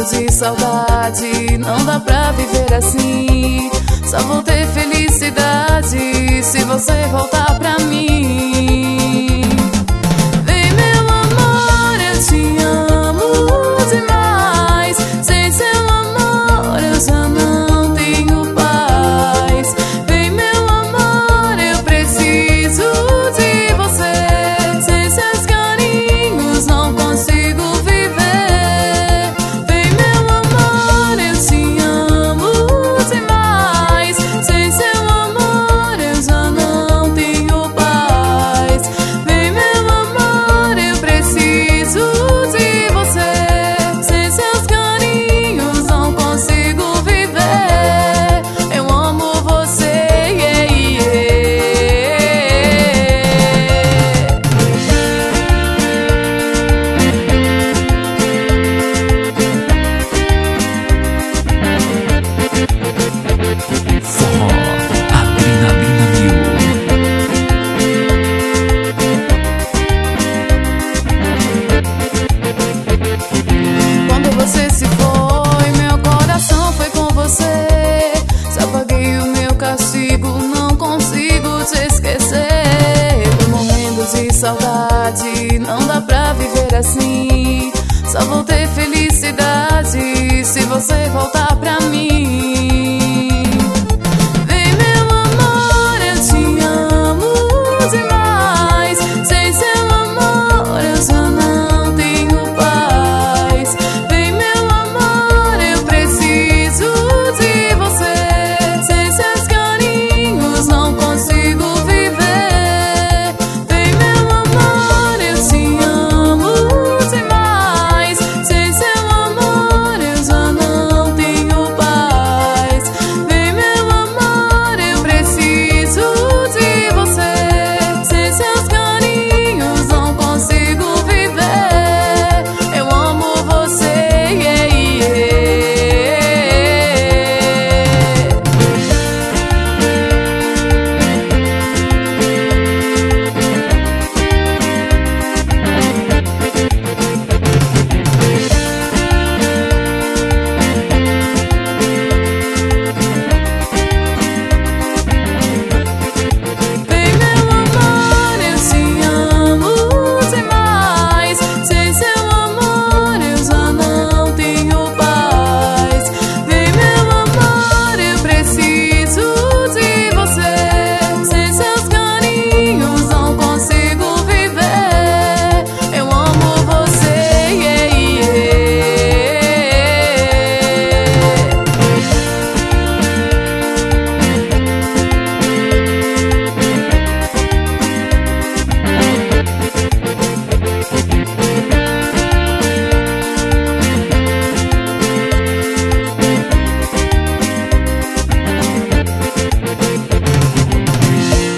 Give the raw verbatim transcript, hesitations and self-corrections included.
morrendo de saudade. Não dá pra viver assim. Só vou ter felicidade se você voltar pra mim. Vem, meu amor, eu te amo demais. Sem seu amor eu já não tenho paz. Vem, meu amor, eu preciso de você. Sem seus carinhos não consigo viver. Vem, meu amor, eu te amo demais. Sem seu amor eu já não tenho paz. Vem, meu amor, eu preciso de você. Sem seus carinhos não consigo viver. Eu amo você, yeah, yeah. Forró, Adrenalina Mil. Quando você se foi, meu coração foi com você. Só paguei o meu castigo, não consigo te esquecer. Tô morrendo de saudade, não dá pra viver assim. Só vou ter felicidade se você voltar pra mim.